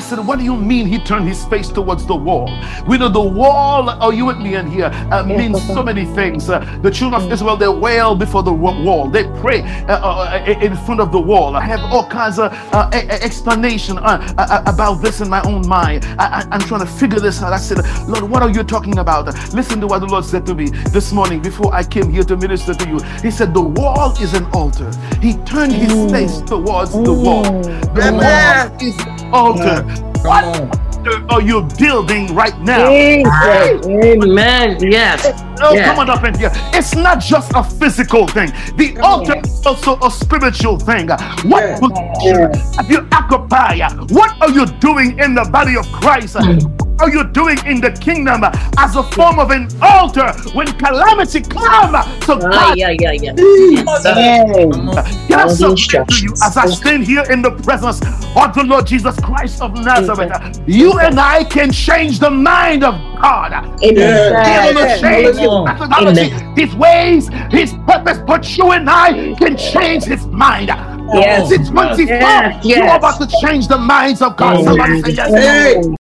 said, what do you mean he turned his face towards the wall? We know the wall, are you with me in here, means so many things. The children of Israel, they wail before the wall. They pray in front of the wall. I have all kinds of explanation about this in my own mind. I'm trying to figure this out. I said, Lord, what are you talking about? Listen to what the Lord said to me this morning before I came here to minister to you. He said, the wall is an altar. He turned his face towards the wall. The wall is an altar. What altar are you building right now? Amen. Yes. Come on up in here. It's not just a physical thing. The altar is also a spiritual thing. What position have you occupied? What are you doing in the body of Christ? Are you doing in the kingdom as a form of an altar when calamity comes? So God, can I submit to you as I stand here in the presence of the Lord Jesus Christ of Nazareth? You and I can change the mind of God. Change his methodology, his ways, his purpose, but you and I can change his mind. 6 months before, you're about to change the minds of God. Somebody say yes.